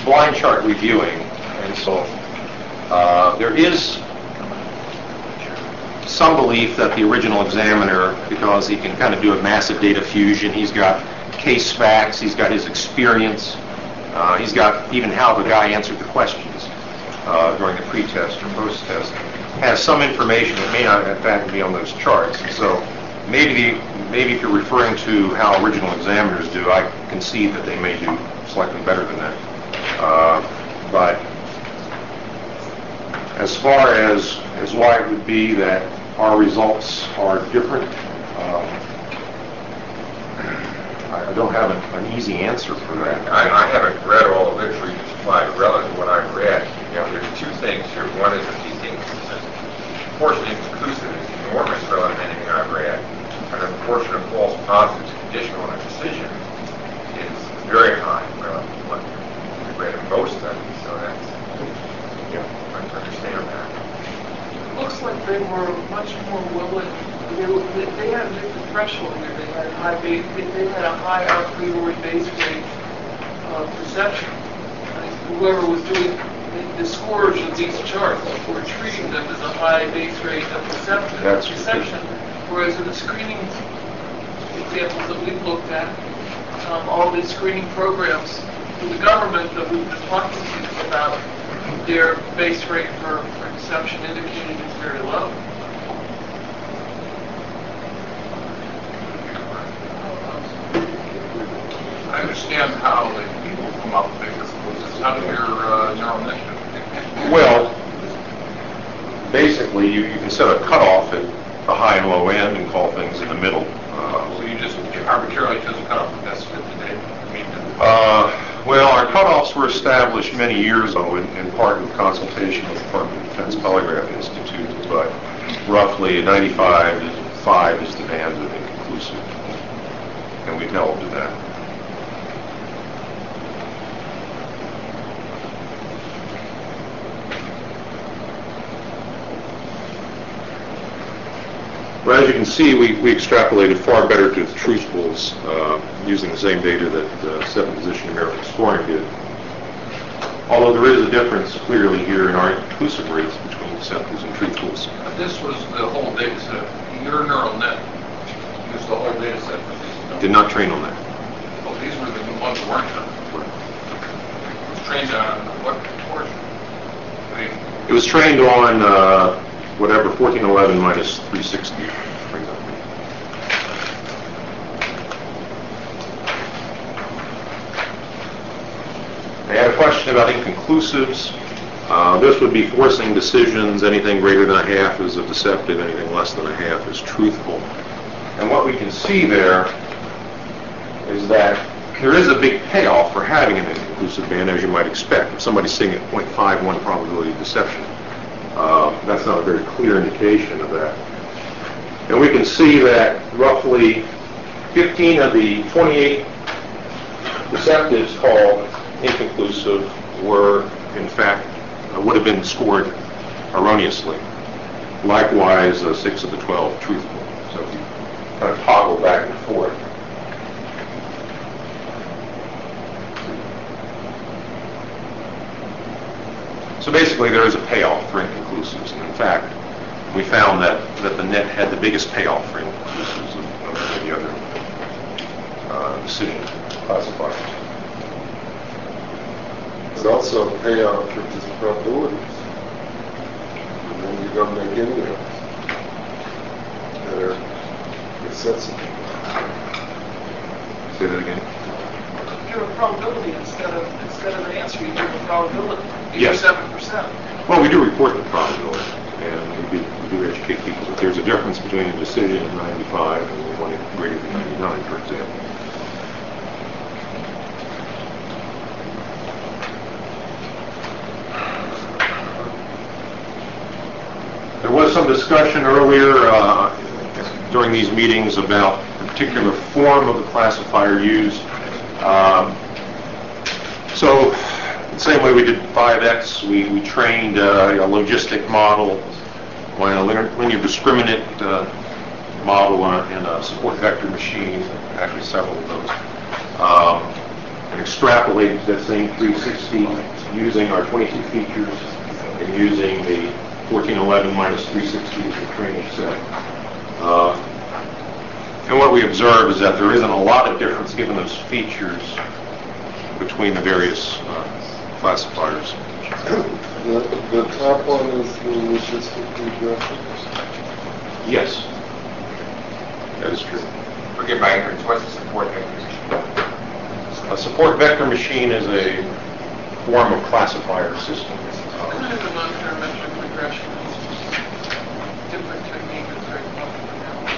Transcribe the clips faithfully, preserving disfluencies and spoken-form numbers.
blind chart reviewing, and so uh, there is some belief that the original examiner, because he can kind of do a massive data fusion, he's got case facts, he's got his experience, uh, he's got even how the guy answered the questions uh, during the pre-test or post-test, has some information that may not in fact be on those charts. And so maybe, maybe if you're referring to how original examiners do, I concede that they may do slightly better than that. Uh, but as far as, as why it would be that our results are different, um, I don't have an, an easy answer for that. I, I haven't read all the literature you supplied relative to what I've read. You know, there's two things here. One is that these things, the portion inconclusive is enormous relative to anything I've read. And the portion of false positives conditional on a decision is very high relative to what we've read in most studies. So that's, yeah, I understand that. It looks like they were much more willing. They, they, they had a different threshold here. They had high base, they, they had a high a priori base rate uh, perception. And whoever was doing the, the scores of these charts were treating them as a high base rate of perception. That's perception. Whereas in the screening examples that we've looked at, um, all these screening programs for the government that we've been talking to you about, their base rate for, for deception indicated is very low. I understand how the people come up with this. How does your uh, neural network? Well, basically, you, you can set a cutoff at the high and low end and call things in the middle. Uh, so you just arbitrarily choose a cutoff the best fit today? I mean, uh, well, our cutoffs were established many years ago in, in part with consultation with the Department of Defense Polygraph Institute, but roughly ninety-five to five is the band of inconclusive, and we've held to that. Well, as you can see, we, we extrapolated far better to the truthfuls uh, using the same data that uh, seventh position American scoring did. Although there is a difference clearly here in our inconclusive rates between deceptives and truthfuls. This was the whole data set. Your neural net used the whole data set for these numbers. Did not train on that. Well, these were the ones that weren't done. It was trained on what portion? I mean, it was trained on uh, whatever fourteen eleven minus three sixty brings up. They had a question about inconclusives. Uh, this would be forcing decisions. Anything greater than a half is a deceptive, anything less than a half is truthful. And what we can see there is that there is a big payoff for having an inconclusive band, as you might expect. If somebody's sitting at zero point five one probability of deception, uh, that's not a very clear indication of that. And we can see that roughly fifteen of the twenty-eight deceptives called inconclusive were, in fact, uh, would have been scored erroneously. Likewise, uh, six of the twelve truthful. So if you kind of toggle back and forth. So basically, there is a payoff for inconclusives, and in fact, we found that, that the net had the biggest payoff for inconclusives of, of any other uh, decision classifiers. It's also a payoff for just probabilities. And then you don't make any of that are accessible. Say that again. You give a probability instead of instead of an answer. You give a probability. You Yes. seven percent. Well, we do report the probability, and we do, we do educate people that there's a difference between a decision of ninety-five and one greater than ninety-nine, for example. There was some discussion earlier uh, during these meetings about a particular form of the classifier used. Um, so, the same way we did five X, we, we trained uh, a logistic model on a linear, linear discriminant uh, model on, in a support vector machine, actually several of those. Um, an extrapolated that same three sixty using our twenty-two features and using the fourteen eleven minus three sixty as the training set. Uh, and what we observe is that there isn't a lot of difference given those features between the various uh, classifiers. The, the top one is the logistically graphics. Yes, that is true. Forget my ignorance, what's the support vector? A support vector machine is a form of classifier system. Kind of a non-parametric regression. Different technique is very popular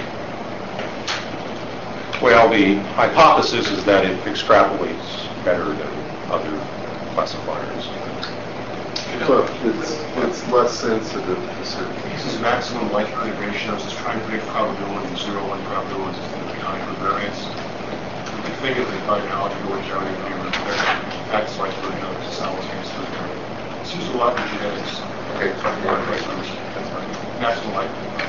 now. Well, the hypothesis is that it extrapolates better than other classifiers. But it's, it's less sensitive to certain. This is maximum likelihood ratios. It's trying to predict probability, zero one probabilities instead of accounting for variance. You can think of it by analogy to what Johnny and you were comparing. That's likelihood of the simultaneous variance. It's used a lot in genetics. Okay, something more That's question. right. Maximum likelihood.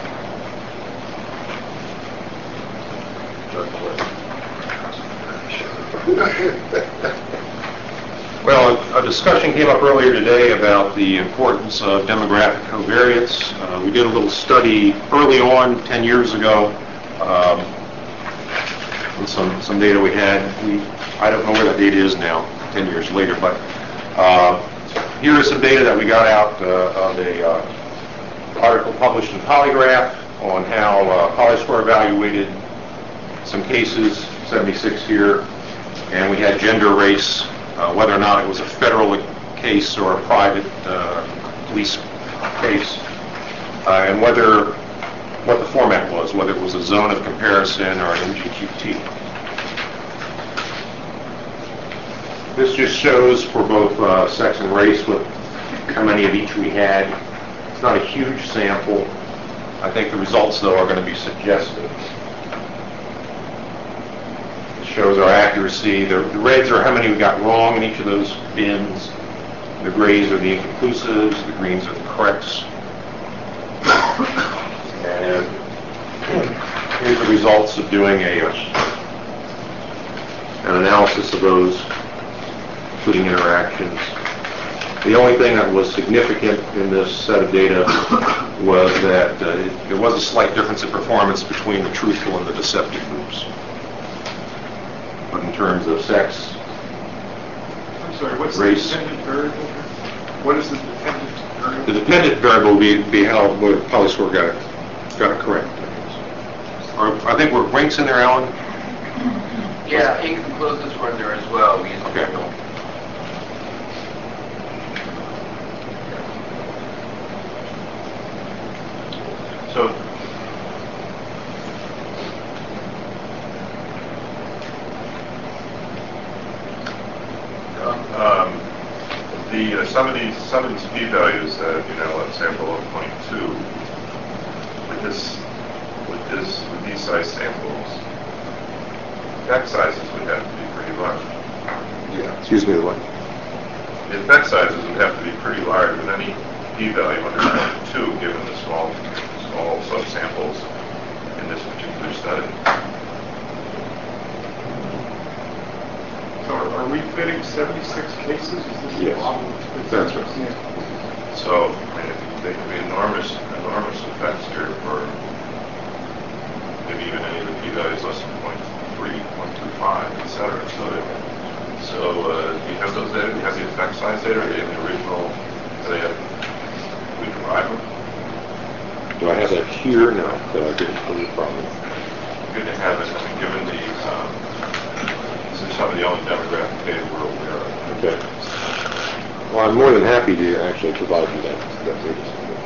Well, a discussion came up earlier today about the importance of demographic covariance. Uh, we did a little study early on, ten years ago, um, with some, some data we had. We, I don't know where that data is now, ten years later, but uh, here is some data that we got out uh, of a uh, article published in Polygraph on how uh, PolyScore evaluated some cases, seventy-six here, and we had gender, race, Uh, whether or not it was a federal case or a private uh, police case, uh, and whether what the format was, whether it was a zone of comparison or an M G Q T. This just shows for both uh, sex and race what how many of each we had. It's not a huge sample. I think the results, though, are going to be suggestive. Shows our accuracy. The, the reds are how many we got wrong in each of those bins. The grays are the inconclusives. The greens are the corrects. And here's the results of doing a uh, an analysis of those, including interactions. The only thing that was significant in this set of data was that uh, it, there was a slight difference in performance between the truthful and the deceptive groups. But in terms of sex, I'm sorry, what's race. the dependent variable here? What is the dependent variable? The dependent variable will be, be how well, PolyScore got it, got it correct. Or, I think were ranks in there, Alan? Yeah, inconclusives were in there as well. We used Okay. to So, Um, the uh, some of these some of these p-values that you know a sample of zero point two with this with this with these size samples, effect sizes would have to be pretty large. Yeah. Excuse me, the what? The effect sizes would have to be pretty large with any p-value under zero point two, given the small small subsamples in this particular study. so are we fitting seventy-six cases? Is this Yes. the model? That's right. So, I mean, they can be enormous, enormous effects here for maybe even any of the p-values less than zero point three, zero point two five, et cetera. So, so uh, do you have those data? Do you have the effect size data? Are they in the original? Do they have, we provide them? Do I have that here? No, but I didn't put it problem. Good to have it. I mean, given the, um, this is some of the only demographic data we're aware of. Okay. Well, I'm more than happy to actually provide you that, that data.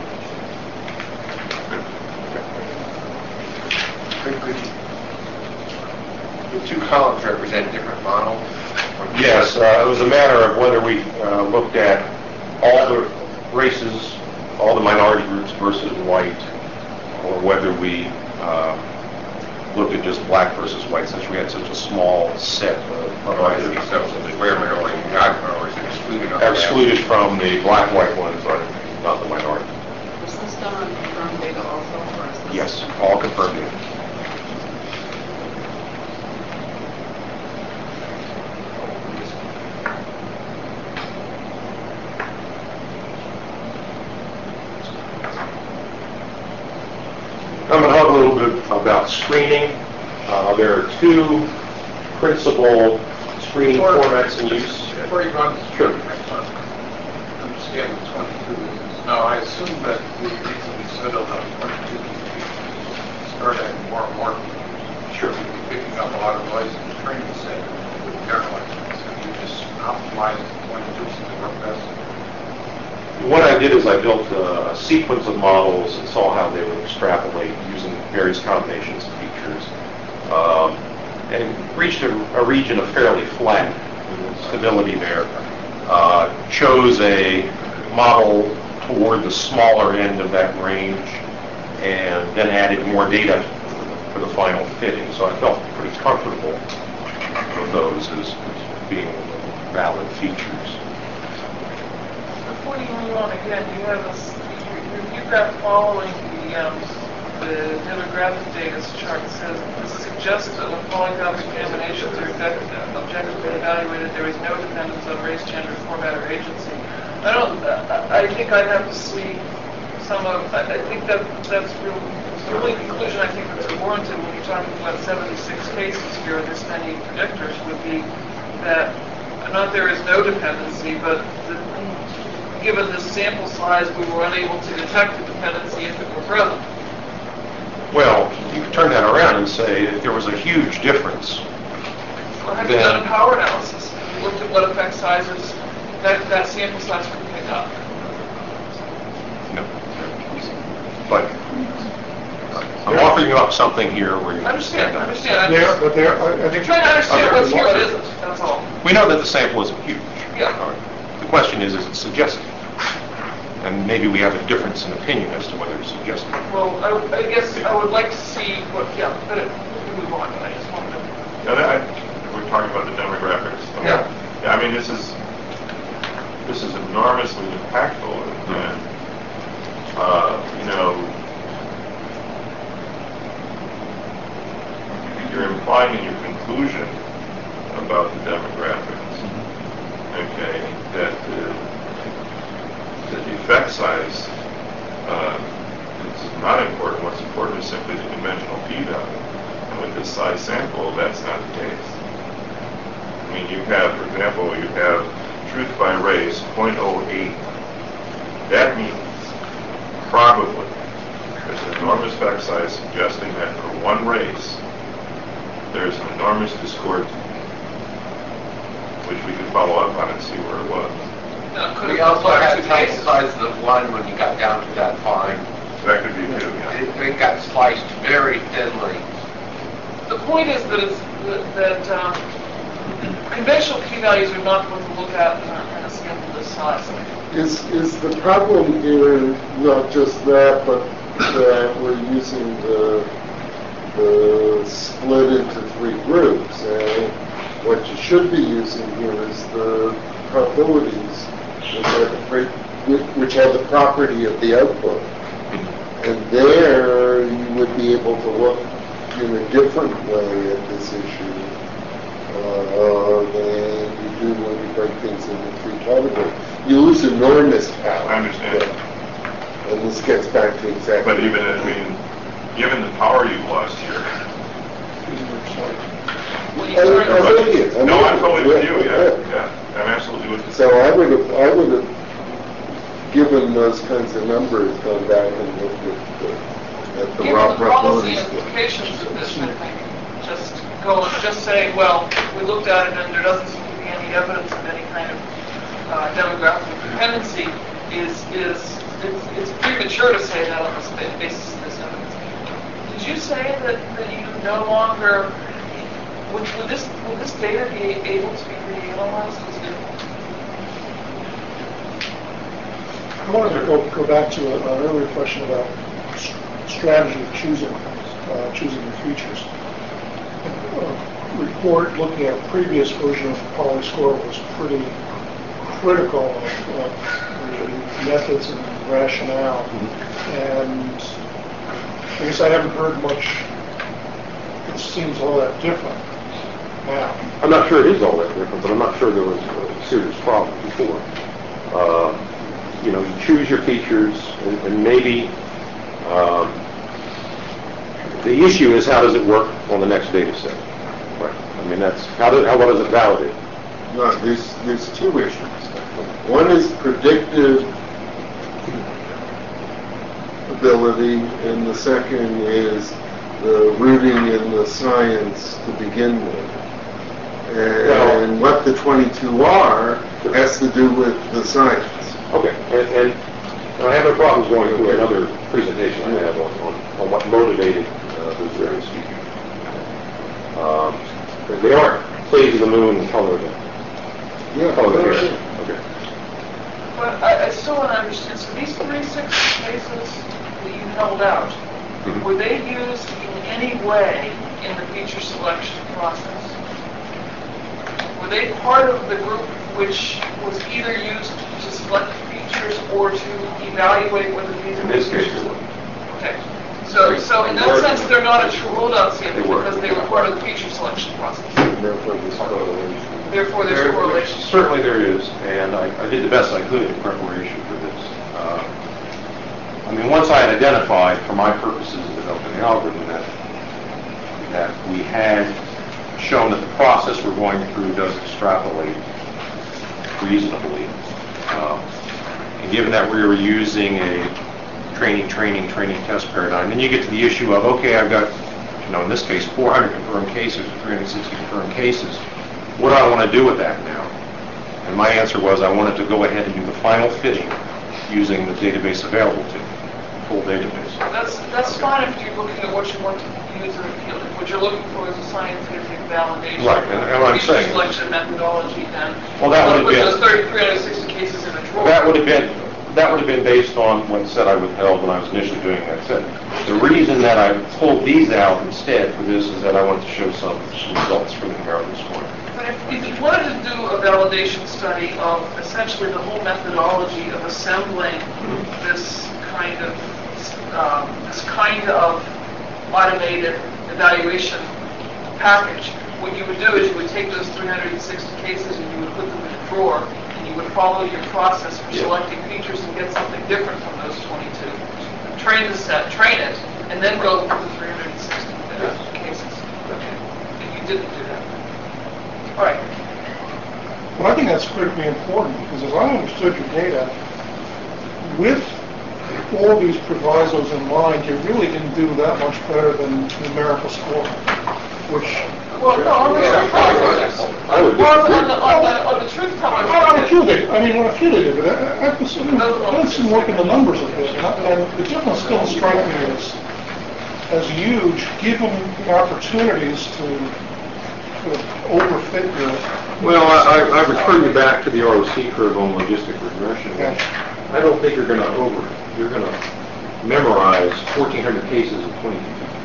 The two columns represent different models. Yes, uh, it was a matter of whether we uh, looked at all the races, all the minority groups versus white, or whether we uh, looked at just black versus white, since we had such a small set of Otherwise, minorities. it'd be so, so the square minority and God minorities are excluded. on that. Excluded from the black-white ones are not the minority. Was this done on confirmed data also, or is this? Yes, all confirmed data. about screening. Uh, there are two principal screening Before- formats in use. Before you go on, Sure. understand what twenty-two is. Now, I assume that the reason we settled on twenty-two is we started having more and more Sure. picking up a lot of noise in the training center with airlines. So you just optimize twenty-two so they work best. What I did is I built a sequence of models and saw how they would extrapolate using various combinations of features, um, and reached a, a region of fairly flat stability there. Uh, chose a model toward the smaller end of that range, and then added more data for the final fitting. So I felt pretty comfortable with those as, as being valid features. Before you move on again, you have a, s- you- you've got following the, um, the demographic data chart that says, this suggests that when polygraph examinations are effective, objectively evaluated, there is no dependence on race, gender, format, or agency. I don't, I I think I'd have to see some of, I I think that that's real, the only conclusion I think that's warranted when you're talking about seventy-six cases here and this many predictors would be that, not there is no dependency, but the, given this sample size, we were unable to detect the dependency if it were present. Well, you could turn that around and say if there was a huge difference, Well, have you done a power analysis? Have you looked at what effect sizes that, that sample size could pick up? no. But I'm offering you up something here where you I understand, I understand. I'm There, just but there, I I think. trying to understand what's here, what isn't, that's all. We know that the sample isn't huge. Yeah. All right. The question is, is it suggestive? And maybe we have a difference in opinion as to whether it's suggestive. Well, I, I guess I would like to see what, yeah, but it, we can move on, but I just wanted to. Yeah, that- I- we're talking about the demographics. Yeah. Yeah, I mean, this is, this is enormously impactful, and, uh, you know, you're implying in your conclusion about the demographics, okay, that the, that the effect size uh, is not important. What's important is simply the conventional p-value. And with this size sample, that's not the case. I mean, you have, for example, you have truth by race, zero point zero eight. That means probably there's an enormous effect size suggesting that for one race, there's an enormous discordance, which we could follow up on and see where it was. Now, could We it also apply had to sample cases? sizes of one when you got down to that fine. That could be too, yeah. It, it got sliced very thinly. The point is that it's, that, that um, conventional p-values are not what to look at in a, in a sample this size. Is, is the problem here not just that, but that we're using the, the split into three groups? And what you should be using here is the probabilities, which are the, pre- which are the property of the output. And there you would be able to look in a different way at this issue uh, than you do when you break things into three categories. You lose enormous power. I understand. Yeah. And this gets back to exactly. But even, I mean, given the power you've lost here, When you I- turn I the- think it- I no, mean, I'm totally with you, yeah, yeah. yeah, I'm absolutely with you. So I would have, I would have, given those kinds of numbers, gone back and looked at the, at the Given raw the policy probabilities. implications of this, I think, just go and just say, well, we looked at it and there doesn't seem to be any evidence of any kind of uh, demographic dependency is, is, it's, it's premature to say that on the spa- basis of this evidence. Did you say that, that you no longer, would, would this, would this data be able to be reanalyzed? Is it- I wanted to go, go back to a- an earlier question about s- strategy of choosing, uh, choosing the features. A report looking at a previous version of PolyScore was pretty critical of, of the methods and rationale. And I guess I haven't heard much. It seems all that different now. I'm not sure it is all that different, but I'm not sure there was a serious problem before. Uh, you know, you choose your features, and, and maybe um, The issue is, how does it work on the next data set? Right. I mean, that's, how does, how well does it validate? No, there's, there's two issues. One is predictive ability, and the second is the rooting in the science to begin with. And what the twenty-two are has to do with the science. Okay, and, and I have no problems going through another presentation I have on, on, on what motivated uh, those various features. Um, they aren't plays of the moon and color of the, Yeah, color of the that's hair. it. Okay. But I, I still want to understand, so these thirty-six cases that you held out, Mhm. were they used in any way in the feature selection process? Were they part of the group which was either used to select features or to evaluate whether these In are this case, features? it was. Okay. So, so in that sense, they're not a true holdout sample They were. because they were part of the feature selection process. And therefore this correlation. Therefore, there's a There- correlation. Certainly there is, and I, I did the best I could in preparation for this. Uh, I mean, once I had identified, for my purposes of developing the algorithm, that, that we had shown that the process we're going through does extrapolate reasonably, um, and given that we were using a training, training, training test paradigm, then you get to the issue of, okay, I've got, you know, in this case, four hundred confirmed cases, or three hundred sixty confirmed cases. What do I want to do with that now? And my answer was I wanted to go ahead and do the final fitting using the database available to me, full database. That's, that's fine if you're looking at what you want to use in the field. If what you're looking for is a scientific validation. Right, and- and what I'm feature saying- selection methodology, then Well, that would have put been- those thirty, three hundred sixty cases in a drawer. That would have been, that would have been based on what set I withheld when I was initially doing that set. The reason that I pulled these out instead for this is that I wanted to show some some results from the numerical scoring. But if, if you wanted to do a validation study of essentially the whole methodology of assembling this kind of um, this kind of automated evaluation package, what you would do is you would take those three hundred sixty cases and you would put them in a drawer, and you would follow your process for Yeah. selecting features and get something different from those twenty-two. Train the set, train it, and then go for the three hundred sixty Yes. cases. Okay. And you didn't do that. All right. Well, I think that's critically important, because as I understood your data, with all these provisos in mind, you really didn't do that much better than numerical scoring, which, Well, no, on the truth teller. I would Well, on disagree. the, on the, on the truth teller. on a few they, I mean, on a few they did, but I, I've been, done some work in the numbers of it, and, I- and the difference still strikes me as, as huge, given the opportunities to sort of overfit your. Well, I, I I refer you back to the R O C curve on logistic regression. I don't think you're going to over, you're going to memorize fourteen hundred cases in twenty-two features.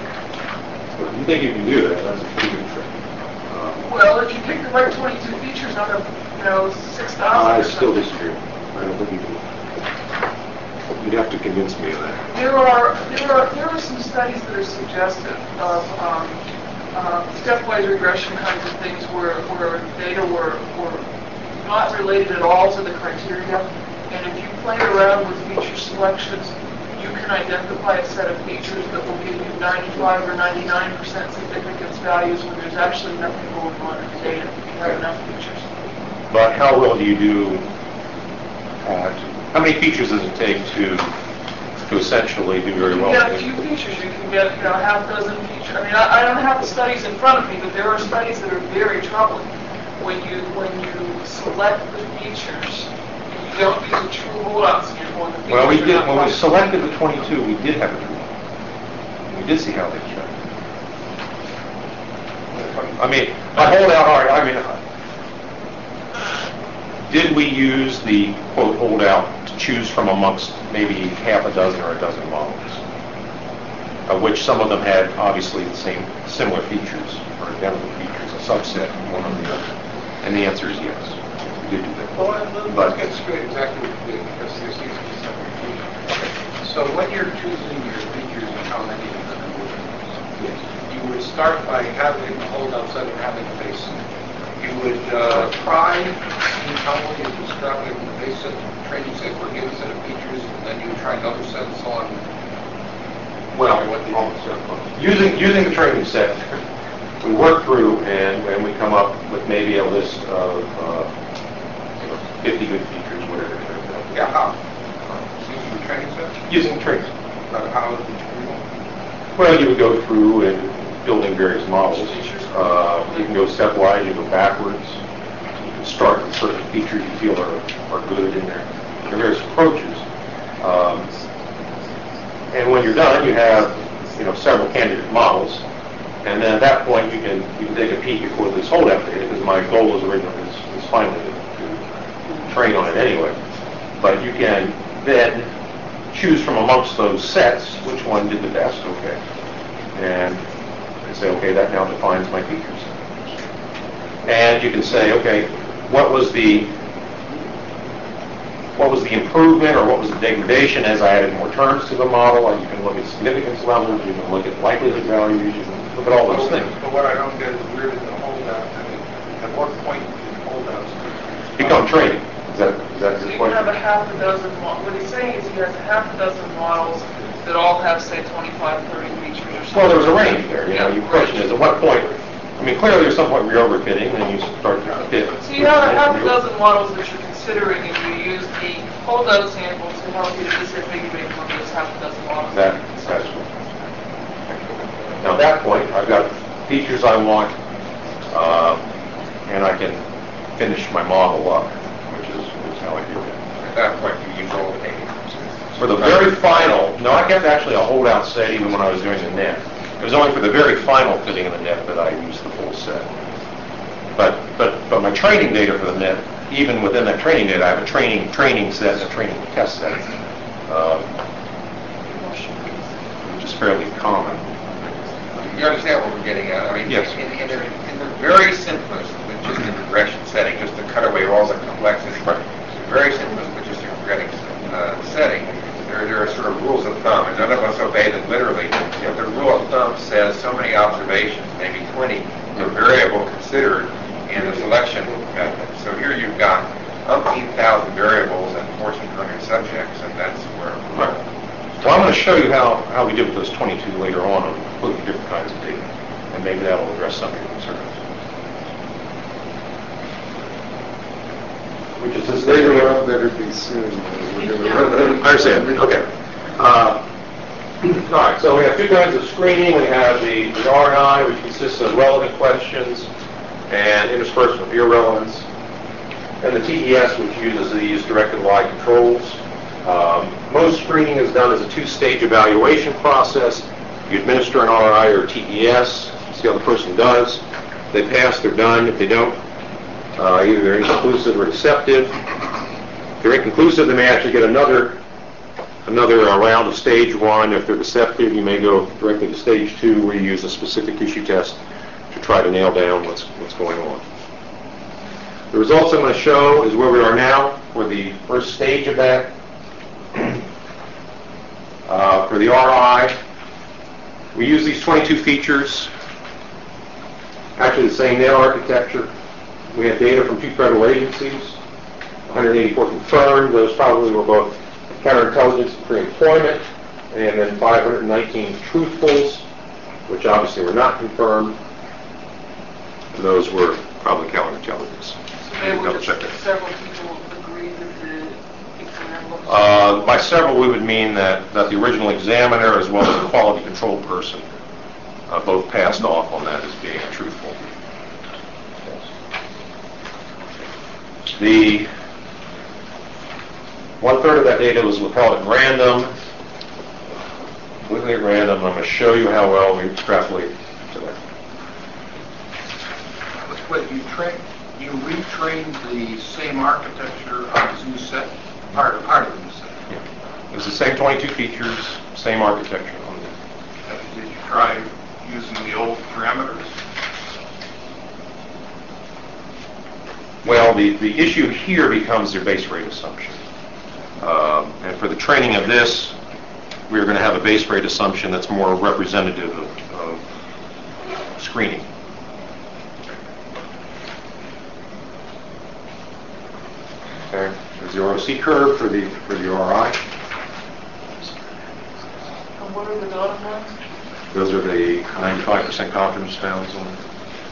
But if you think you can do that, that's a pretty good trick. Uh, Well, if you pick the right twenty-two features out of, you know, six thousand. I still disagree. I don't think you can. You'd have to convince me of that. There are, there are, there are some studies that are suggestive of um, uh, stepwise regression kinds of things where, where data were, were not related at all to the criteria. And if you play around with feature selections, you can identify a set of features that will give you ninety-five or ninety-nine percent significance values when there's actually nothing going on in the data. You have enough features. But how well do you do, uh, to- how many features does it take to, to essentially do very You well? can get a few features. You can get, you know, a half dozen features. I mean, I, I don't have the studies in front of me, but there are studies that are very troubling. When you when you select the features, and you don't use a true holdout sample, and the features Well, we are did, not when we possible. selected the twenty-two, we did have a true. We did see how they checked. I mean, I hold out, all right, I mean, did we use the quote holdout to choose from amongst maybe half a dozen or a dozen models? Of which some of them had obviously the same, similar features or identical features, a subset, one or the other. And the answer is yes, we did do that. Well, let- let's get straight exactly what you did, because there seems to be some confusion. So when you're choosing your features and how many of them you would use, you would start by having a holdout set and having a base set. You would uh, try internally to extrapolate from the base set training set or give a set of features, and then you would try another set and so on. Well, What they do. using, using the training set, we work through and, and we come up with maybe a list of uh, you know, fifty good features, whatever. it is. Yeah, how? Using the training set? Using training. But how is the training? Well, you would go through and building various models. Uh, you can go stepwise, you can go backwards. You can start with certain features you feel are, are good in there. There are various approaches. Um, and when you're done, you have you know several candidate models. And then at that point, you can you can take a peek at what this holdout data, because my goal is originally is, is finally to, to train on it anyway. But you can then choose from amongst those sets which one did the best. Okay, and say, okay, that now defines my features. And you can say, okay, what was the what was the improvement or what was the degradation as I added more terms to the model? And you can look at significance levels, you can look at likelihood values, you can look at all those things. But what I don't get is where did the holdout, I mean, at what point did holdouts Become training. Is that, is that So your you can have a question? half a dozen, mo- what he's saying is he has a half a dozen models that all have, say, twenty-five, thirty features or something. Well, there was a range there. You know, Yeah, your question is, at what point? I mean, clearly there's some point where you're overfitting, and you start to fit. So you have a half a dozen models that you're considering, and you use the holdout sample to help you disambiguate from those half a dozen models. That, that's what. Now, at that point, I've got features I want, uh, and I can finish my model up, which is, is how I do it. At that point, you use all the data. For the very final, no, I kept actually a holdout set even when I was doing the net. It was only for the very final fitting of the net that I used the full set. But but but my training data for the net, even within that training data, I have a training training set and a training test set, um, which is fairly common. You understand what we're getting at? I mean, Yes. in, in, the, in the very simplest logistic regression setting, just to cut away all the complexity, Right. the very simplest logistic regression uh, setting, there, there are sort of rules of thumb, and none of us obey them literally. You know, the rule of thumb says so many observations, maybe twenty, per variable considered in the selection method. So here you've got umpteen thousand variables and fourteen hundred subjects, and that's where we're Right. Well, I'm going to show you how, how we did with those twenty-two later on, and including different kinds of data, and maybe that'll address some of your concerns. Which is this Later data. on, better be soon. We're gonna run out of I understand. time. Okay. Uh, all right. So we have two kinds of screening. We have the, the R and I, which consists of relevant questions and interspersed with irrelevance, and the T E S, which uses these directed lie controls. Um, most screening is done as a two-stage evaluation process. You administer an R I or a T E S, see how the person does. If they pass, they're done. If they don't, uh, either they're inconclusive or deceptive. If they're inconclusive, they may actually get another another uh, round of stage one. If they're deceptive, you may go directly to stage two, where you use a specific issue test to try to nail down what's what's going on. The results I'm going to show is where we are now for the first stage of that. Uh, for the R I, we use these twenty-two features, actually the same net architecture. We had data from two federal agencies, one hundred eighty-four confirmed. Those probably were both counterintelligence and pre-employment, and then five hundred nineteen truthfuls, which obviously were not confirmed. And those were probably counterintelligence. So they were Double check just it. several people agreed that the exam looks... Uh, by several, we would mean that, that the original examiner as well as the quality control person uh, both passed off on that as being truthful. The one-third of that data was withheld at random, completely at random. I'm going to show you how well we extrapolate to that. But you train, you retrained the same architecture on this new set, part of, part of the new set. Yeah. It was the same twenty-two features, same architecture on it. Did you try using the old parameters? Well, the, the issue here becomes their base rate assumption. Um, and for the training of this, we're going to have a base rate assumption that's more representative of, of screening. Okay, there's the R O C curve for the for the R I. what are the dotted lines? Those are the ninety-five percent confidence bounds on it.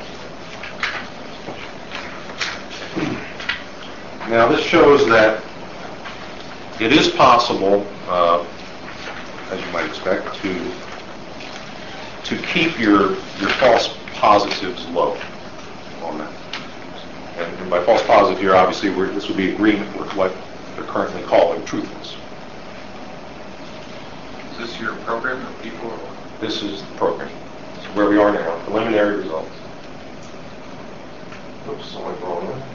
Now this shows that it is possible, uh, as you might expect, to to keep your your false positives low on that. And, and by false positive here, obviously, we're, this would be agreement with what they're currently calling truthfulness. Is this your program of people? Or? This is the program. This is where we are now. Preliminary results. Oops, something wrong there.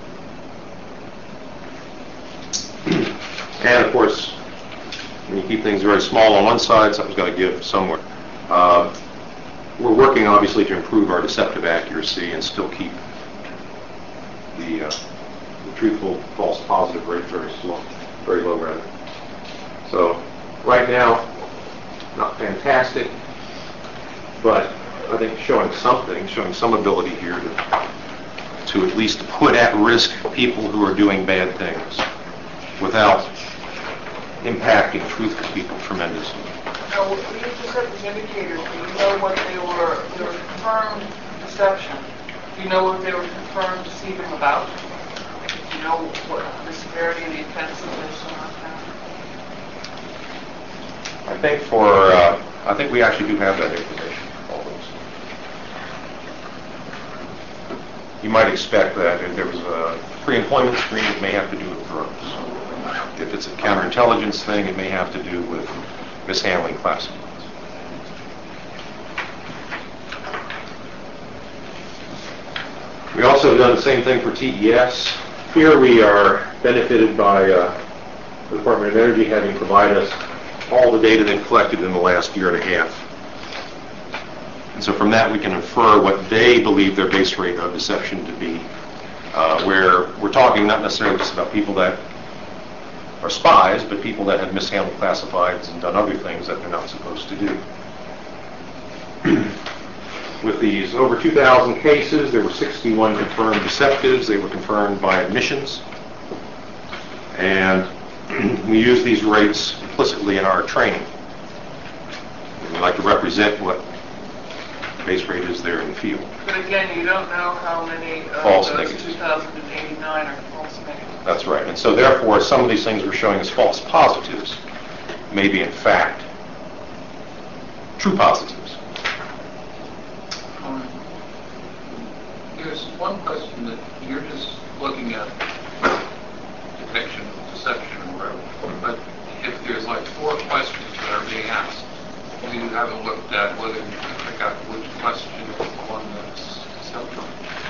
And of course, when you keep things very small on one side, something's got to give somewhere. Uh, we're working obviously to improve our deceptive accuracy and still keep the, uh, the truthful false positive rate very slow, very low rather. So right now, not fantastic, but I think showing something, showing some ability here to, to at least put at risk people who are doing bad things without impacting truthful people tremendously. Now, when you just said these indicators, do you know what they were, they were confirmed deception? Do you know what they were confirmed deceiving about? Do you know what the severity and the offensiveness and all that? I think for, uh, I think we actually do have that information. All those. You might expect that if there was a pre-employment screen, it may have to do with drugs. If it's a counterintelligence thing, it may have to do with mishandling classifieds. We also have done the same thing for T E S. Here we are benefited by uh, the Department of Energy having provided us all the data they've collected in the last year and a half. And so from that we can infer what they believe their base rate of deception to be, uh, where we're talking not necessarily just about people that are spies, but people that have mishandled classifieds and done other things that they're not supposed to do. With these over two thousand cases, there were sixty-one confirmed deceptives. They were confirmed by admissions. And we use these rates implicitly in our training. We like to represent what the base rate is there in the field. But again, you don't know how many of False those negatives. two thousand eighty-nine are false negatives. That's right. And so therefore, some of these things we're showing as false positives may be in fact true positives. Um, There's one question that you're just looking at detection, deception, or whatever. But if there's like four questions that are being asked, you haven't looked at whether you can pick out which question is the one that's deceptive.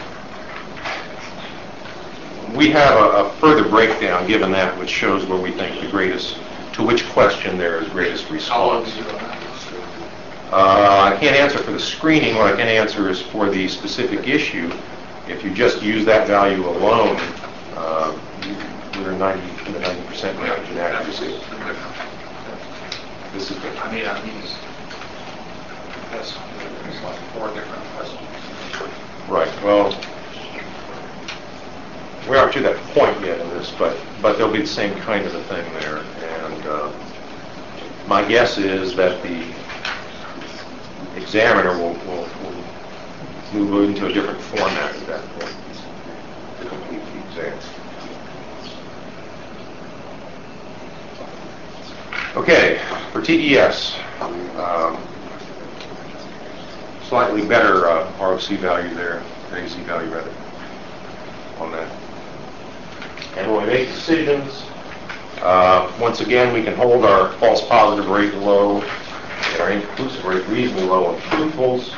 We have a, a further breakdown given that which shows where we think the greatest, to which question there is greatest How long response. do you do that? Uh, I can't answer for the screening. What I can answer is for the specific issue. If you just use that value alone, uh, we're ninety in the ninety percent range in accuracy. This is good. I mean, I mean, that's, there's like four different questions. Right. Well, we aren't to that point yet in this, but but there'll be the same kind of a thing there. And uh, my guess is that the examiner will, will, will move into a different format at that point to complete the exam. Okay, for T E S, um, slightly better uh, R O C value there, A C value rather, on that. And when we make decisions, uh, once again, we can hold our false positive rate low and our inconclusive rate reasonably low on truthfuls.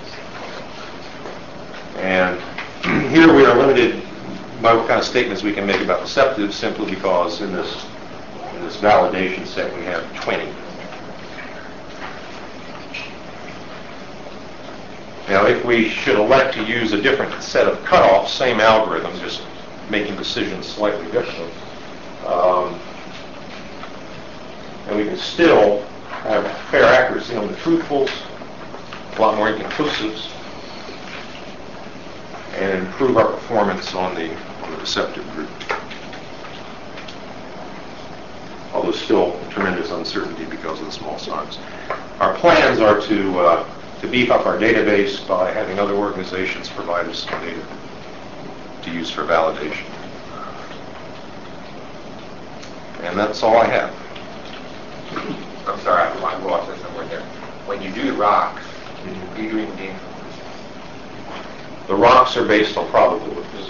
And here we are limited by what kind of statements we can make about deceptive, simply because in this in this validation set we have twenty. Now, if we should elect to use a different set of cutoffs, same algorithm, just making decisions slightly differently, um, and we can still have fair accuracy on the truthfuls, a lot more inconclusives, and improve our performance on the, on the deceptive group. although still tremendous uncertainty because of the small size. Our plans are to uh, to beef up our database by having other organizations provide us some data to use for validation. And that's all I have. I'm sorry, I I lost it somewhere there. When you do the rocks, are you doing the inconclusive? The rocks are based on probabilities.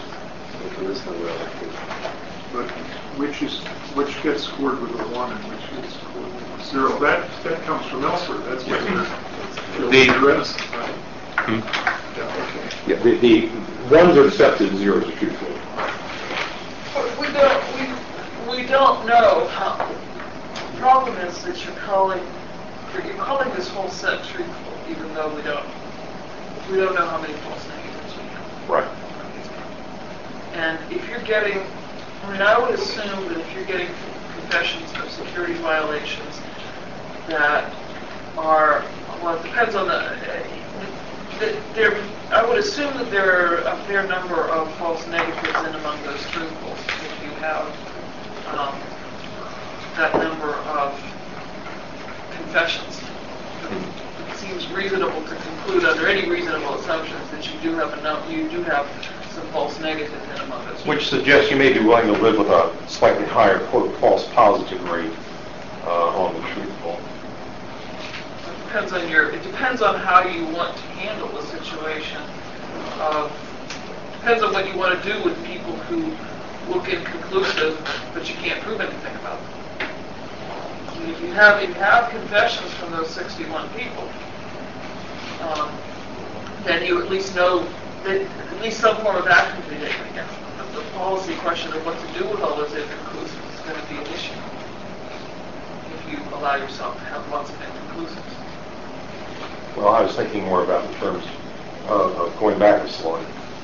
But which is, which gets scored with a one and which gets scored with a zero? That, that comes from elsewhere, that's what you're The- addressed. Hmm? Yeah, okay. Yeah, the, the ones are accepted, zeros are truthful. But we don't, we, we don't know how, the problem is that you're calling, you're calling this whole set truthful, even though we don't, we don't know how many false negatives we have. Right. And if you're getting, I mean, I would assume that if you're getting confessions of security violations that are, well, it depends on the, that there, I would assume that there are a fair number of false negatives in among those truthfuls. If you have um, that number of confessions, it seems reasonable to conclude under any reasonable assumptions that you do have enough, you do have some false negatives in among those. Which suggests you may be willing to live with a slightly higher, quote, false positive rate uh, on the truthful. It depends on your. It depends on how you want to handle the situation. Uh, depends on what you want to do with people who look inconclusive, but you can't prove anything about them. I mean, if you have if you have confessions from those sixty-one people, um, then you at least know that at least some form of action can be taken against them. The, the policy question of what to do with all those inconclusives is going to be an issue if you allow yourself to have lots of inconclusives. Well, I was thinking more about in terms of, of going back a slide,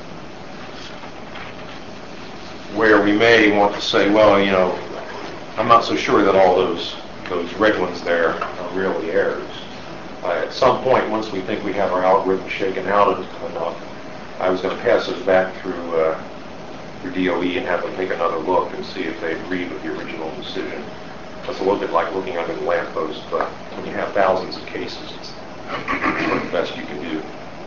where we may want to say, well, you know, I'm not so sure that all those those red ones there are really errors. Uh, at some point, once we think we have our algorithm shaken out enough, I was going to pass those back through uh, through D O E and have them take another look and see if they agreed with the original decision. That's a little bit like looking under the lamppost, but when you have thousands of cases, it's the best you can do.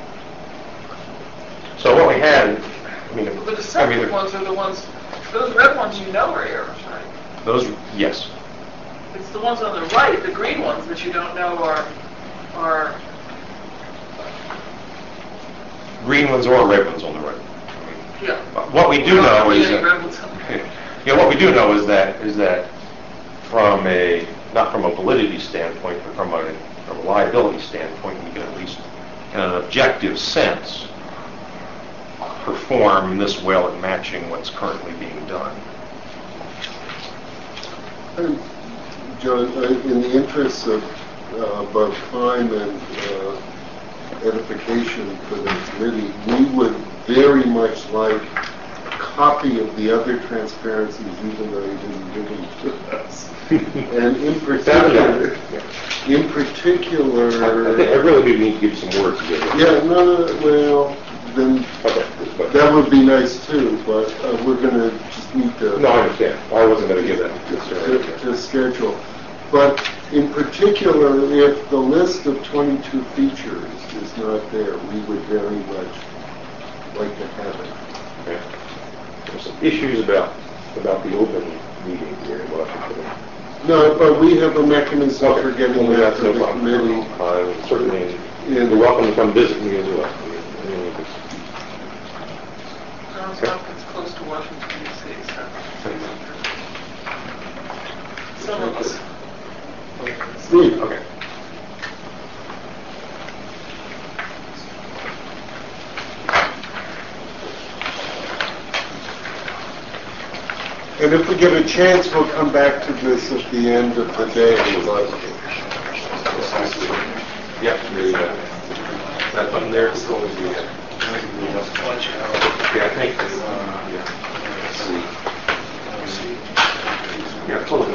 So what we had, I mean, But the I second mean, ones are the ones, those red ones you know are errors, right? those, yes. It's the ones on the right, the green ones, that you don't know are, are, Green ones or red ones on the right. yeah. What we do We're not know is getting that, red ones on the right. you know, what we do know is that is that from a not from a validity standpoint, but from a from a liability standpoint, we can at least, in an objective sense, perform this well at matching what's currently being done. And, John, uh, in the interest of uh, both time and uh, edification for the committee, we would very much like a copy of the other transparencies, even though you didn't give them to us. And in particular, in particular, I, I, think I really do need to give some words together. yeah, no, no, well, then Okay. that would be nice too, but uh, we're going to just need to. No, I understand. I wasn't going to give that. to, to schedule. But in particular, if the list of twenty-two features is not there, we would very much like to have it. Okay. There's some issues about about the open meeting here in Washington. No, but we have a mechanism Okay. for getting Well, that that's to no the problem. committee. Uh, certainly, Yeah. you're welcome to come visit me as well. Johns Hopkins close to Washington, D C, so. Some of us. Steve, Okay. and if we get a chance, we'll come back to this at the end of the day. Yep. There you go. That button there is always the. Yeah, I think. Uh, yeah. Let's see. Yeah, totally.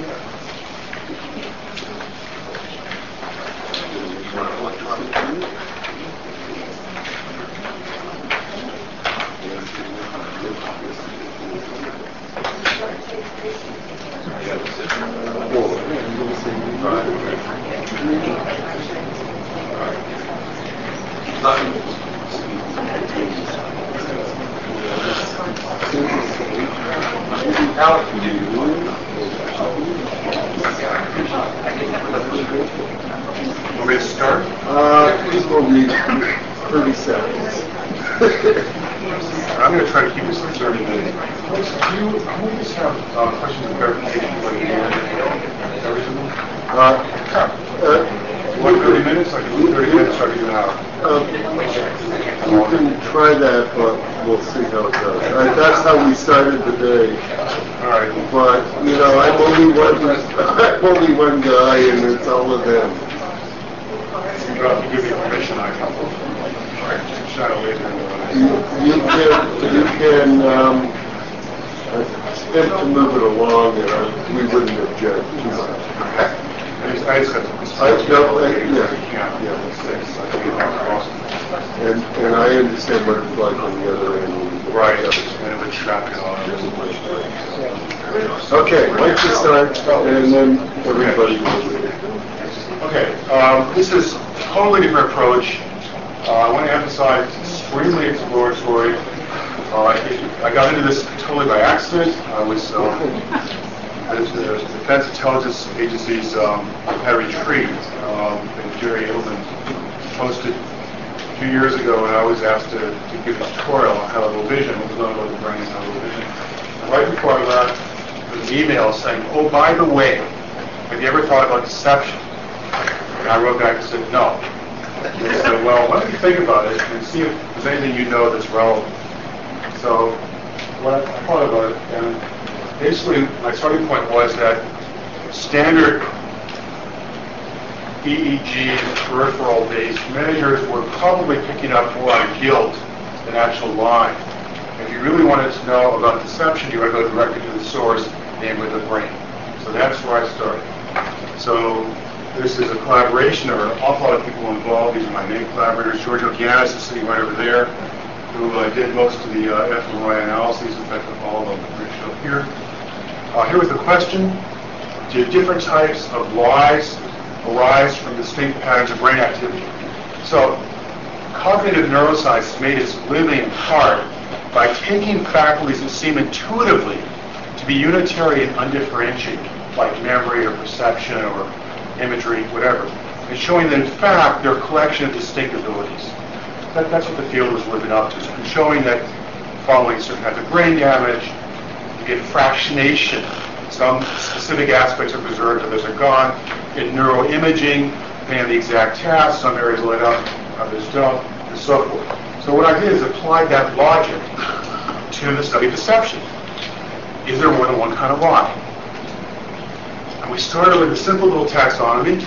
Electronic. Want me to start? Uh, please will be thirty seconds. I'm going to try to keep this to thirty minutes. Folks, do you, I want to just have uh, questions of clarification for you. Uh, uh, You want thirty minutes? I can do thirty minutes, or I can do an hour. Um, you can try that, but we'll see how it goes. Uh, that's how we started the day. All right. But, you know, I'm only one, I'm only one guy, and it's all of them. Well, if you give me permission, I can shine a laser. You, you can, you can, um, attempt to move it along, and I, we wouldn't object too much. I just, I just have to... I don't, I, yeah, Yeah, yeah. six. I think it's awesome. And, and I understand what it's like on the other end. Right, and with traffic on it. Okay, Mike to start, and then everybody will. Okay, um, this is a totally different approach. Uh, I want to emphasize it's extremely exploratory. Uh, I, I got into this totally by accident. I was um, at the Defense Intelligence Agency's um, had a retreat, um, and Jerry Edelman hosted a few years ago, and I was asked to, to give a tutorial on high-level vision, what was known about the brain and high-level vision. And right before I left, there was an email saying, "Oh, by the way, have you ever thought about deception?" And I wrote back and said, "No." And they said, "Well, why don't you think about it and see if there's anything you know that's relevant." So what I thought about it, and basically my starting point was that standard E E G peripheral-based measures were probably picking up more on guilt than actual lying. If you really wanted to know about deception, you would go directly to the source, namely the brain. So that's where I started. So this is a collaboration. There are an awful lot of people involved. These are my main collaborators. Giorgio Giannis is sitting right over there, who uh, did most of the uh, fMRI analyses, in fact, all of them are shown here. Uh, here was the question: do different types of lies arise from distinct patterns of brain activity? So, cognitive neuroscience has made its living in part by taking faculties that seem intuitively to be unitary and undifferentiated, like memory or perception or imagery, whatever, and showing that in fact they're a collection of distinct abilities. That, that's what the field was living up to, and showing that following certain kinds of brain damage, you get fractionation. Some specific aspects are preserved, others are gone. In neuroimaging, they have the exact tasks, some areas light up, others don't, and so forth. So what I did is apply that logic to the study of deception. Is there more than one kind of lie? And we started with a simple little taxonomy,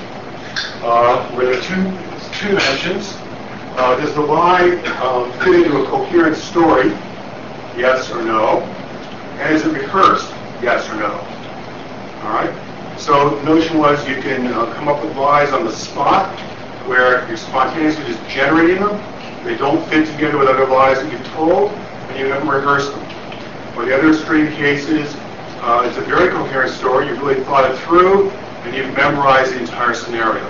uh, where there are two, two dimensions. Uh, does the lie um, fit into a coherent story? Yes or no? And is it rehearsed? Yes or no? All right? So the notion was you can uh, come up with lies on the spot, where you're spontaneously just generating them. They don't fit together with other lies that you've told, and you haven't rehearsed them. Or the other extreme cases, uh, it's a very coherent story. You've really thought it through, and you've memorized the entire scenario.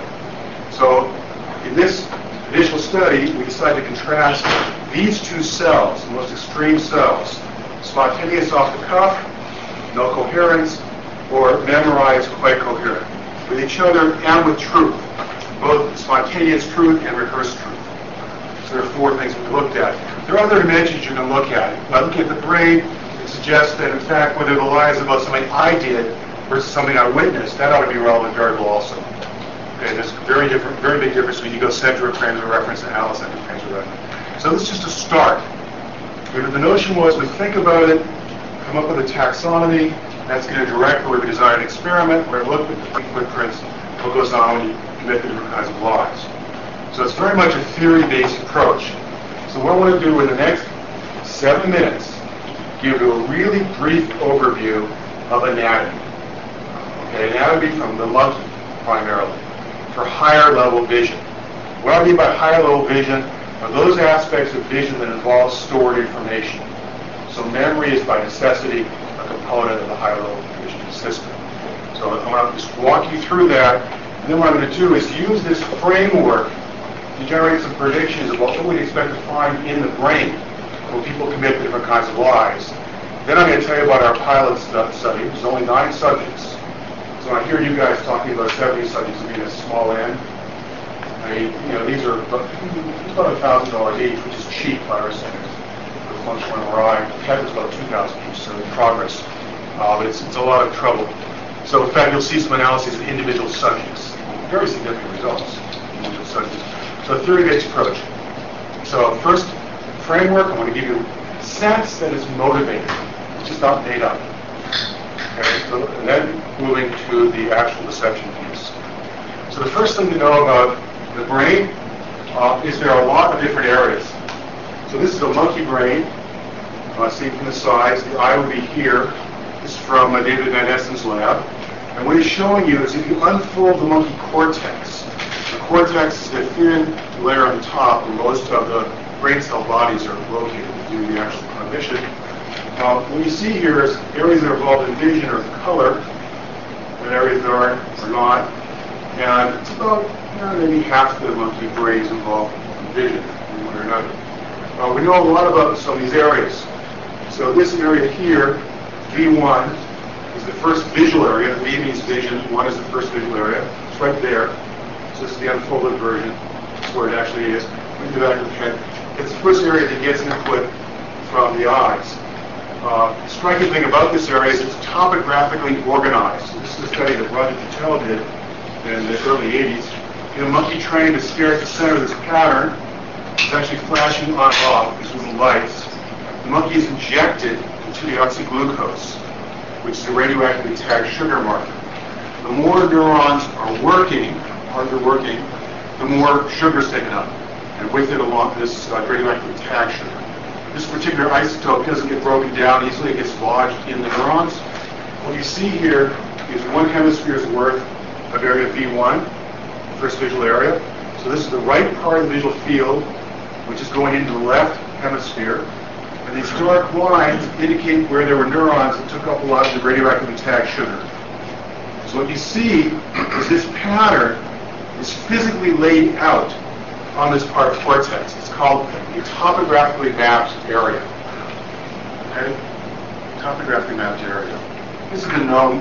So in this initial study, we decided to contrast these two cells, the most extreme cells, spontaneous off the cuff, no coherence, or memorized quite coherent, with each other and with truth, both spontaneous truth and rehearsed truth. So there are four things we looked at. There are other dimensions you can look at. By looking at the brain, it suggests that in fact whether the lie is about something I did versus something I witnessed, that ought to be a relevant variable also. Okay, there's a very different, very big difference between egocentric frames of reference and allocentric frames of reference. So this is just a start. The notion was we think about it, come up with a taxonomy, that's going to direct where we design an experiment, where we look at the footprints, what goes on when you commit the different kinds of lies. So it's very much a theory-based approach. So what I want to do in the next seven minutes, give you a really brief overview of anatomy. Okay, anatomy from the monkey, primarily, for higher level vision. What I mean by higher level vision are those aspects of vision that involve stored information. So memory is by necessity a component of the higher level vision system. So I'm going to just walk you through that, and then what I'm going to do is use this framework to generate some predictions about what we'd expect to find in the brain when people commit different kinds of lies. Then I'm going to tell you about our pilot study, which is only nine subjects. It's So I hear you guys talking about seventy subjects being a small n. I mean, you know, these are about about a thousand dollars each, which is cheap by our standards. For the functional M R I, the PET was about two thousand each, so in progress. Uh, but it's, it's a lot of trouble. So in fact, you'll see some analyses of individual subjects, very significant results in individual subjects. So theory-based approach. So first framework, I want to give you a sense that is motivated, which is not made up. Okay, so, and then moving to the actual deception piece. So the first thing to know about the brain uh, is there are a lot of different areas. So this is a monkey brain, uh, seen from the sides. The eye would be here. This is from uh, David Van Essen's lab. And what he's showing you is if you unfold the monkey cortex, the cortex is the thin layer on the top where most of the brain cell bodies are located to do the actual cognition. Uh, what you see here is areas that are involved in vision or color, and areas that aren't are not. And it's about you know, maybe half the monkey brain is involved in vision, in one or another. Uh, we know a lot about some of these areas. So this area here, V one, is the first visual area. V means vision. one is the first visual area. It's right there. So this is the unfolded version. That's where it actually is. In the back of the head. It's the first area that gets input from the eyes. Uh, the striking thing about this area is it's topographically organized. So this is a study that Roger Patel did in the early eighties. In a monkey trained to stare at the center of this pattern, it's actually flashing on and off these little lights. The monkey is injected into deoxyglucose, which is a radioactively tagged sugar marker. The more neurons are working, harder working, the more sugar is taken up, and with it along this uh, radioactively tagged sugar. This particular isotope doesn't get broken down easily, it gets lodged in the neurons. What you see here is one hemisphere's worth of area V one, first visual area. So this is the right part of the visual field, which is going into the left hemisphere. And these dark lines indicate where there were neurons that took up a lot of the radioactively tagged sugar. So what you see is this pattern is physically laid out on this part of cortex. It's called a topographically mapped area. Okay? Topographically mapped area. This has been known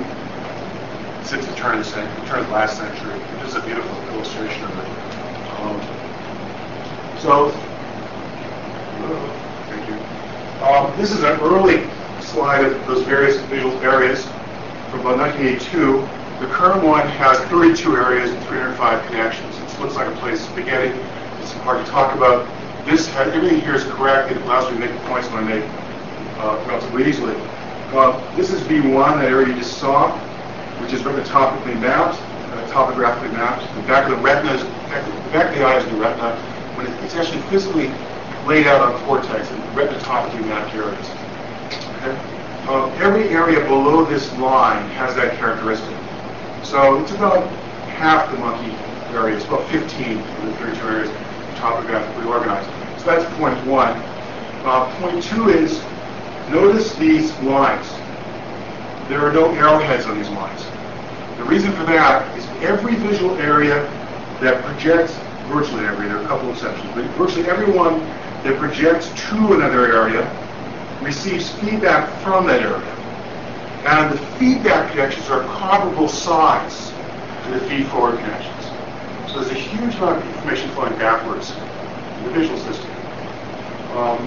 since the turn of the century, the turn of the last century. This is a beautiful illustration of it. Um, so, thank you. Um, this is an early slide of those various visual areas from about nineteen eighty-two. The current one has thirty-two areas and three hundred five connections. It looks like a place of spaghetti. It's hard to talk about. This everything here is correct. It allows me to make the points that I make uh, relatively easily. Uh, this is V one, that area you just saw, which is retinotopographically mapped, uh, topographically mapped. The back of the retina, is, the back of the eye is the retina. When it, it's actually physically laid out on cortex in retinotopically mapped areas. Okay? Uh, every area below this line has that characteristic. So it's about half the monkey area. It's about fifteen of the thirty-two areas topographically organized. So that's point one. Uh, point two is, notice these lines. There are no arrowheads on these lines. The reason for that is every visual area that projects, virtually every, there are a couple of exceptions, but virtually everyone that projects to another area receives feedback from that area. And the feedback connections are comparable size to the feed-forward connections. So there's a huge amount of information flowing backwards in the visual system. Um,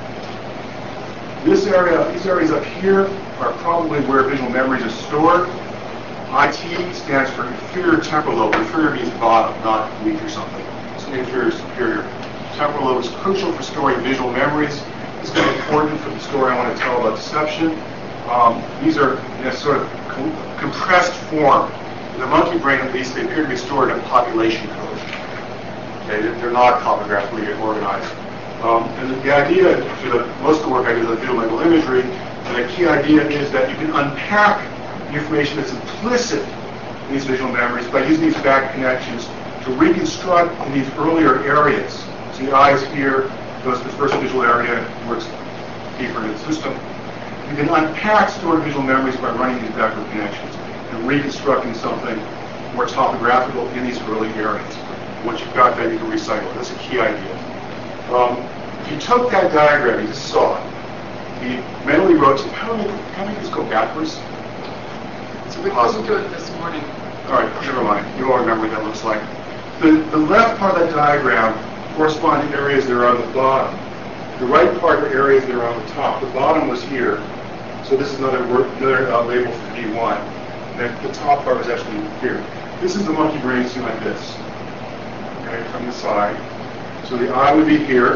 this area, these areas up here are probably where visual memories are stored. I T stands for inferior temporal lobe. Inferior means bottom, not weak or something. So inferior, superior. Temporal lobe is crucial for storing visual memories. It's very important for the story I want to tell about deception. Um, these are in a sort of com- compressed form. In the monkey brain, at least, they appear to be stored in population code. Okay, they're not topographically organized. Um, and the, the idea for the most of the work I do is visual mental imagery, and the key idea is that you can unpack the information that's implicit in these visual memories by using these back connections to reconstruct in these earlier areas. So the eye is here, goes to the first visual area, works deeper into the system. You can unpack stored visual memories by running these backward connections and reconstructing something more topographical in these early areas. Once you've got that, you can recycle. That's a key idea. Um, if you took that diagram, you just saw it, you mentally wrote, how do you, how do you just go backwards? So we couldn't do it this morning. All right, never mind. You all remember what that looks like. The, the left part of that diagram corresponds to areas that are on the bottom. The right part are areas that are on the top. The bottom was here, so this is another word, another uh, label for D one. And the top part was actually here. This is the monkey brain seen like this, okay, from the side. So the eye would be here.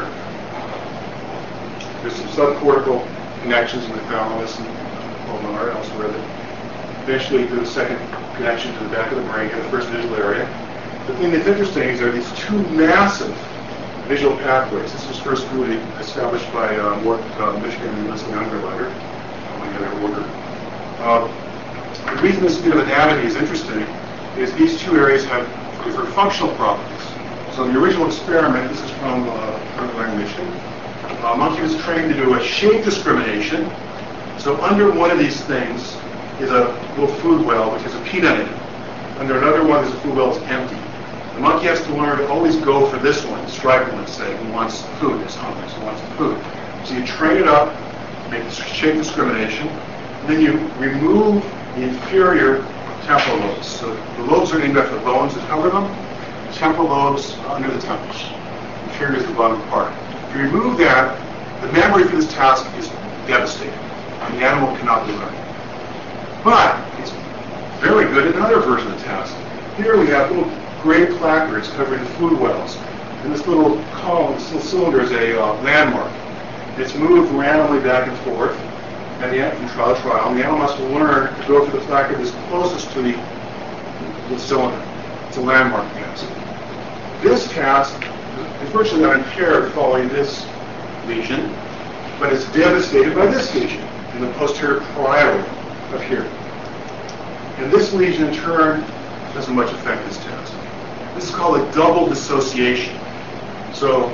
There's some subcortical connections in the thalamus and ulnar elsewhere that eventually do the second connection to the back of the brain and the first visual area. The thing that's interesting is there are these two massive visual pathways. This was first really established by uh, Mort, uh, Michigan and Leslie Ungerleider, among the other order. Uh, the reason this bit of anatomy is interesting is these two areas have different functional properties. So in the original experiment, this is from uh, Ungerleider, Michigan, a monkey was trained to do a shape discrimination. So under one of these things is a little food well, which has a peanut in it. Under another one, there's a food well that's empty. The monkey has to learn to always go for this one, stripe one, say, who wants food, is hungry, so wants the food. So you train it up, make the shape discrimination, and then you remove the inferior temporal lobes. So the lobes are named after the bones that cover them. The temporal lobes are under the temples. Inferior is the bottom part. If you remove that, the memory for this task is devastating. And the animal cannot be learned. But it's very good at another version of the task. Here we have little gray placards covering the food wells. And this little column, this little cylinder is a uh, landmark. It's moved randomly back and forth, and the from trial to trial, and the animal must learn to go for the placard that's closest to the, the cylinder. It's a landmark task. This task is virtually unimpaired following this lesion, but it's devastated by this lesion in the posterior parietal of here. And this lesion, in turn, doesn't much affect this task. This is called a double dissociation. So,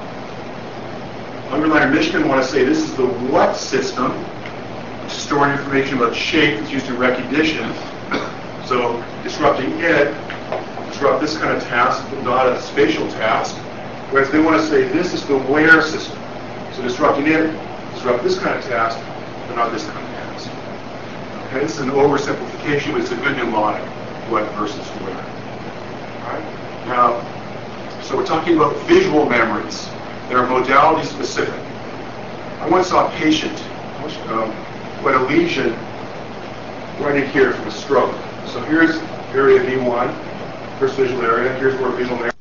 Ungerleider, Michigan want to say this is the what system, which is storing information about shape that's used in recognition. So, disrupting it, disrupt this kind of task, but not a spatial task. Whereas they want to say this is the where system. So, disrupting it, disrupt this kind of task, but not this kind of task. Okay, this is an oversimplification, but it's a good mnemonic. What versus where. All right? Now, so we're talking about visual memories that are modality specific. I once saw a patient um, who had a lesion right in here from a stroke. So here's area V one, first visual area. Here's where visual memory